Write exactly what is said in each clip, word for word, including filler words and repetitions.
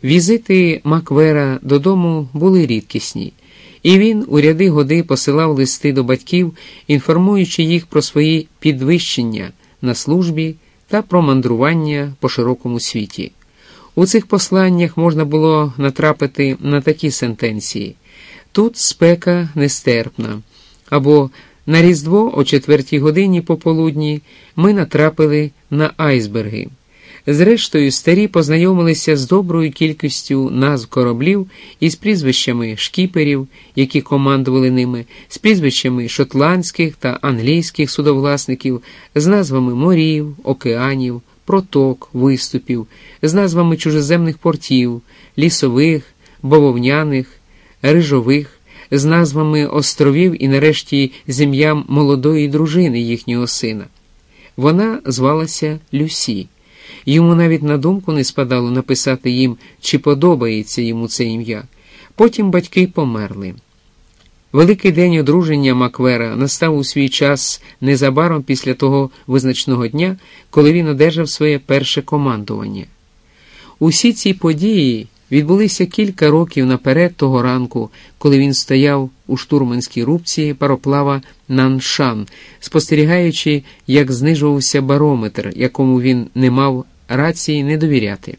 Візити Маквера додому були рідкісні, і він у ряди годи посилав листи до батьків, інформуючи їх про свої підвищення на службі та про мандрування по широкому світі. У цих посланнях можна було натрапити на такі сентенції: «Тут спека нестерпна», або «На Різдво о четвертій годині пополудні ми натрапили на айсберги». Зрештою, старі познайомилися з доброю кількістю назв кораблів із прізвищами шкіперів, які командували ними, з прізвищами шотландських та англійських судовласників, з назвами морів, океанів, проток, виступів, з назвами чужеземних портів, лісових, бавовняних, рижових, з назвами островів і, нарешті, з ім'ям молодої дружини їхнього сина. Вона звалася Люсі. Йому навіть на думку не спадало написати їм, чи подобається йому це ім'я. Потім батьки померли. Великий день одруження Маквера настав у свій час незабаром після того визначного дня, коли він одержав своє перше командування. Усі ці події відбулися кілька років наперед того ранку, коли він стояв у штурманській рубці пароплава Наншан, спостерігаючи, як знижувався барометр, якому він не мав рації не довіряти.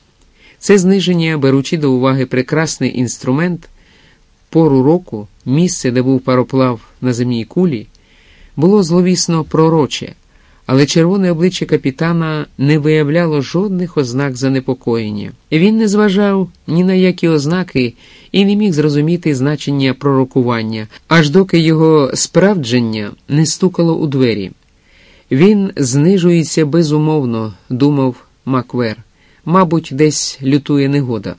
Це зниження, беручи до уваги прекрасний інструмент, пору року, місце, де був пароплав на земній кулі, було зловісно пророче, але червоне обличчя капітана не виявляло жодних ознак занепокоєння. Він не зважав ні на які ознаки і не міг зрозуміти значення пророкування, аж доки його справдження не стукало у двері. «Він знижується безумовно», – думав Маквер. «Мабуть, десь лютує негода».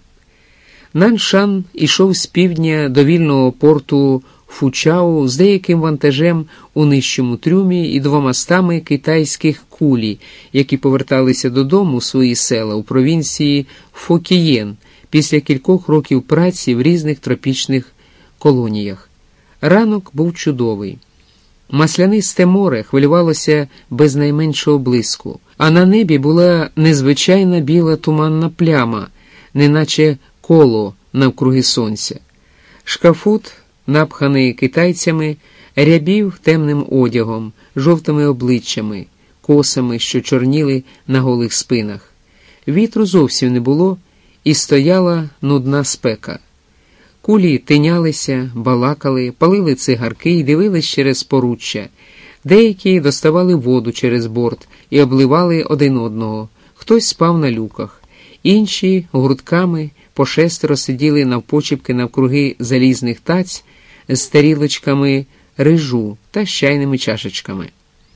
Наншан ішов з півдня до вільного порту Фучао з деяким вантажем у нижчому трюмі і двома стами китайських кулі, які поверталися додому у свої села у провінції Фокієн після кількох років праці в різних тропічних колоніях. Ранок був чудовий. Маслянисте море хвилювалося без найменшого блиску, а на небі була незвичайна біла туманна пляма, неначе коло навкруги сонця. Шкафут, напханий китайцями, рябів темним одягом, жовтими обличчями, косами, що чорніли на голих спинах. Вітру зовсім не було, і стояла нудна спека. Кулі тинялися, балакали, палили цигарки і дивились через поруччя. Деякі доставали воду через борт і обливали один одного. Хтось спав на люках. Інші гуртками по шестеро сиділи навпочіпки навкруги залізних таць з тарілочками рижу та з чайними чашечками.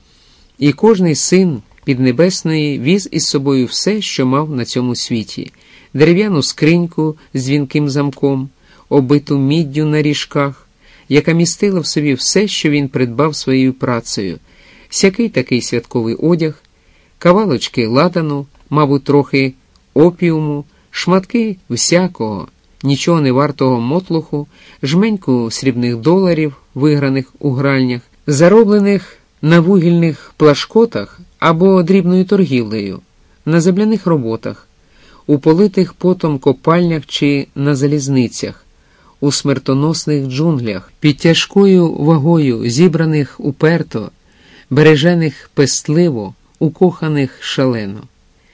І кожний син Піднебесної віз із собою все, що мав на цьому світі. Дерев'яну скриньку з дзвінким замком, обиту міддю на ріжках, яка містила в собі все, що він придбав своєю працею. Сякий такий святковий одяг, кавалочки ладану, мабуть, трохи опіуму, шматки всякого, нічого не вартого мотлуху, жменьку срібних доларів, виграних у гральнях, зароблених на вугільних плашкотах або дрібною торгівлею, на земляних роботах, у политих потом копальнях чи на залізницях, у смертоносних джунглях, під тяжкою вагою зібраних уперто, бережених пестливо, укоханих шалено.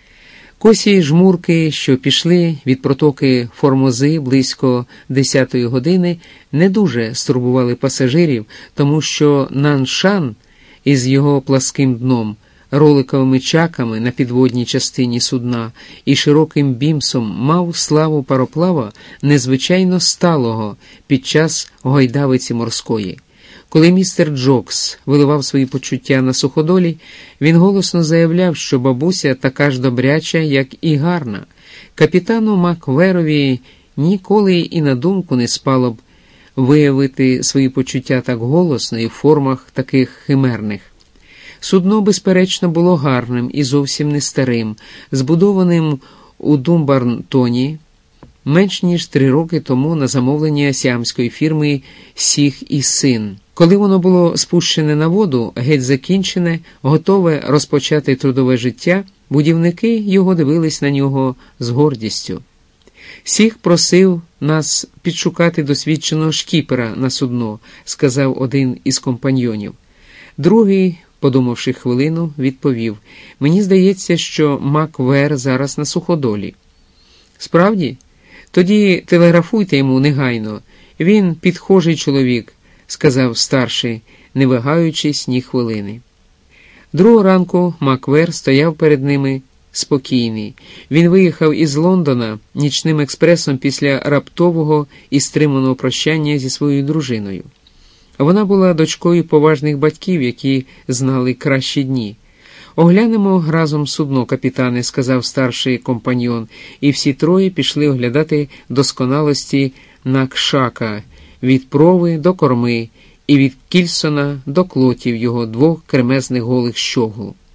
Косі жмурки, що пішли від протоки Формози близько десятої години, не дуже стурбували пасажирів, тому що Наншан із його пласким дном, роликовими чаками на підводній частині судна і широким бімсом мав славу пароплава незвичайно сталого під час гойдавиці морської. Коли містер Джокс виливав свої почуття на суходолі, він голосно заявляв, що бабуся така ж добряча, як і гарна. Капітану Макверові ніколи і на думку не спало б виявити свої почуття так голосно і в формах таких химерних. Судно, безперечно, було гарним і зовсім не старим, збудованим у Думбартоні менш ніж три роки тому на замовлення сіамської фірми «Сіх і син». Коли воно було спущене на воду, геть закінчене, готове розпочати трудове життя, будівники його дивились на нього з гордістю. Сіх просив нас підшукати досвідченого шкіпера на судно, сказав один із компаньйонів. Другий, подумавши хвилину, відповів: мені здається, що Маквер зараз на суходолі. Справді? Тоді телеграфуйте йому негайно. Він підхожий чоловік, сказав старший, не вагаючись ні хвилини. Другого ранку Маквер стояв перед ними спокійний. Він виїхав із Лондона нічним експресом після раптового і стриманого прощання зі своєю дружиною. Вона була дочкою поважних батьків, які знали кращі дні. «Оглянемо разом судно, капітане», – сказав старший компаньйон, і всі троє пішли оглядати досконалості Накшака від прови до корми і від Кільсона до клотів його двох кремезних голих щогл.